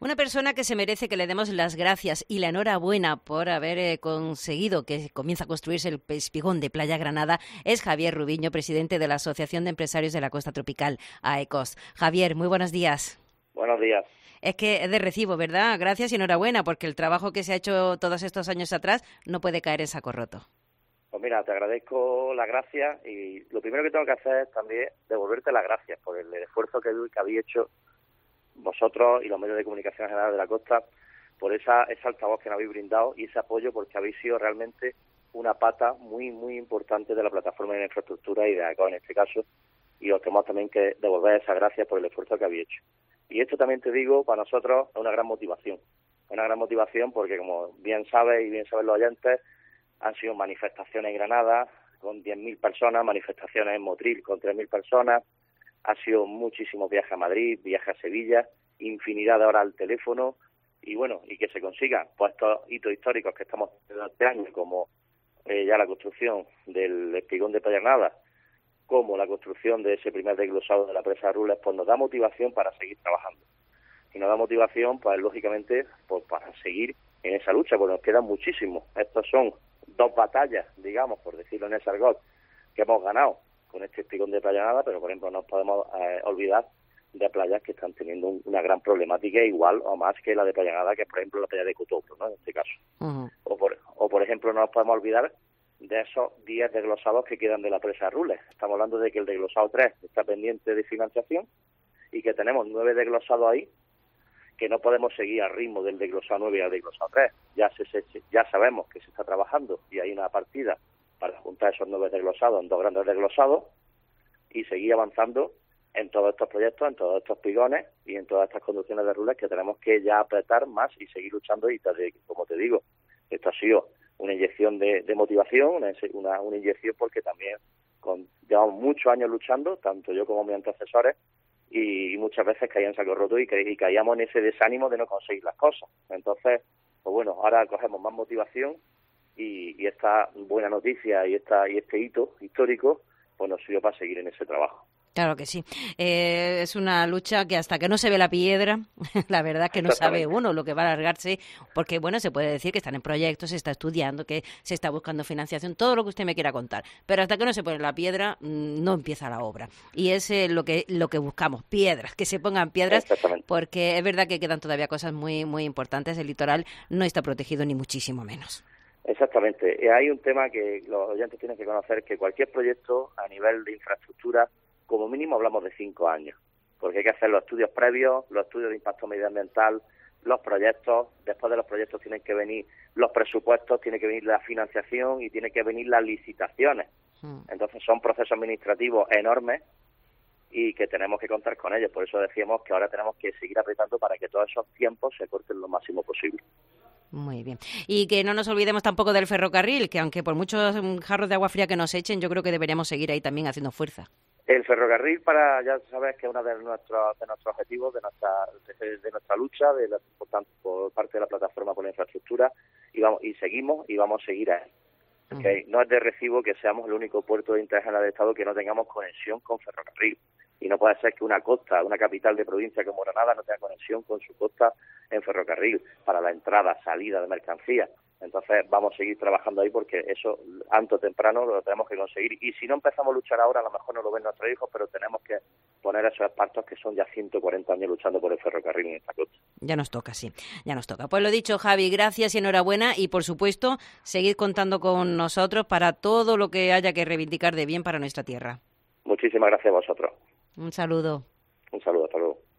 Una persona que se merece que le demos las gracias y la enhorabuena por haber conseguido que comience a construirse el espigón de Playa Granada es Javier Rubiño, presidente de la Asociación de Empresarios de la Costa Tropical, AECOS. Javier, muy buenos días. Buenos días. Es que es de recibo, ¿verdad? Gracias y enhorabuena, porque el trabajo que se ha hecho todos estos años atrás no puede caer en saco roto. Pues mira, te agradezco las gracias y lo primero que tengo que hacer es también devolverte las gracias por el esfuerzo que habéis hecho vosotros y los medios de comunicación general de la costa, por esa altavoz que nos habéis brindado y ese apoyo, porque habéis sido realmente una pata muy importante de la plataforma de infraestructura y de AECOS en este caso, y os tenemos también que devolver esas gracias por el esfuerzo que habéis hecho. Y esto también te digo, para nosotros es una gran motivación porque, como bien sabes y bien saben los oyentes, han sido manifestaciones en Granada con 10.000 personas, manifestaciones en Motril con 3.000 personas, ha sido muchísimos viajes a Madrid, viajes a Sevilla, infinidad de horas al teléfono, y bueno, y que se consigan pues estos hitos históricos que estamos teniendo este año, como ya la construcción del espigón de Playa Granada, como la construcción de ese primer desglosado de la presa de Rules, pues nos da motivación para seguir trabajando. Y nos da motivación, pues lógicamente, pues para seguir en esa lucha, porque nos quedan muchísimos. Estos son 2 batallas, digamos, por decirlo en ese argot, que hemos ganado con este espigón de Playa Granada, pero por ejemplo no podemos olvidar de playas que están teniendo una gran problemática, igual o más que la de Playa Granada, que es por ejemplo la playa de Cotopro, ¿no? En este caso. Uh-huh. O por ejemplo no nos podemos olvidar de esos 10 desglosados que quedan de la presa de Rules. Estamos hablando de que el desglosado 3 está pendiente de financiación y que tenemos 9 desglosados ahí que no podemos seguir al ritmo del desglosado 9 y al desglosado 3. Ya sabemos que se está trabajando y hay una partida para juntar esos 9 desglosados en 2 grandes desglosados y seguir avanzando en todos estos proyectos, en todos estos pigones y en todas estas conducciones de Rules que tenemos que ya apretar más y seguir luchando. Y como te digo, esto ha sido una inyección de motivación, una inyección porque también llevamos muchos años luchando, tanto yo como mis antecesores, y muchas veces caían en saco roto y caíamos en ese desánimo de no conseguir las cosas. Entonces, pues bueno, ahora cogemos más motivación y esta buena noticia y este hito histórico pues nos sirvió para seguir en ese trabajo. Claro que sí. Es una lucha que hasta que no se ve la piedra, la verdad que no sabe uno lo que va a alargarse, porque bueno, se puede decir que están en proyectos, se está estudiando, que se está buscando financiación, todo lo que usted me quiera contar, pero hasta que no se pone la piedra no empieza la obra. Y es lo que buscamos, piedras, que se pongan piedras, porque es verdad que quedan todavía cosas muy importantes. El litoral no está protegido ni muchísimo menos. Exactamente. Hay un tema que los oyentes tienen que conocer, que cualquier proyecto a nivel de infraestructura, como mínimo hablamos de 5 años, porque hay que hacer los estudios previos, los estudios de impacto medioambiental, los proyectos, después de los proyectos tienen que venir los presupuestos, tiene que venir la financiación y tiene que venir las licitaciones. Entonces son procesos administrativos enormes y que tenemos que contar con ellos. Por eso decíamos que ahora tenemos que seguir apretando para que todos esos tiempos se corten lo máximo posible. Muy bien. Y que no nos olvidemos tampoco del ferrocarril, que aunque por muchos jarros de agua fría que nos echen, yo creo que deberíamos seguir ahí también haciendo fuerza. El ferrocarril, ya sabes que es uno de nuestros objetivos, de nuestra lucha, por parte de la plataforma por la infraestructura, y seguimos y vamos a seguir ahí. Okay. No es de recibo que seamos el único puerto de interés general del Estado que no tengamos conexión con ferrocarril. Y no puede ser que una capital de provincia como Granada no tenga conexión con su costa en ferrocarril para la entrada, salida de mercancías. Entonces vamos a seguir trabajando ahí porque eso, antes o temprano, lo tenemos que conseguir. Y si no empezamos a luchar ahora, a lo mejor no lo ven nuestros hijos, pero tenemos que poner esos espartos que son ya 140 años luchando por el ferrocarril en esta costa. Ya nos toca, sí, ya nos toca. Pues lo dicho, Javi, gracias y enhorabuena. Y por supuesto, seguid contando con nosotros para todo lo que haya que reivindicar de bien para nuestra tierra. Muchísimas gracias a vosotros. Un saludo. Un saludo, hasta luego.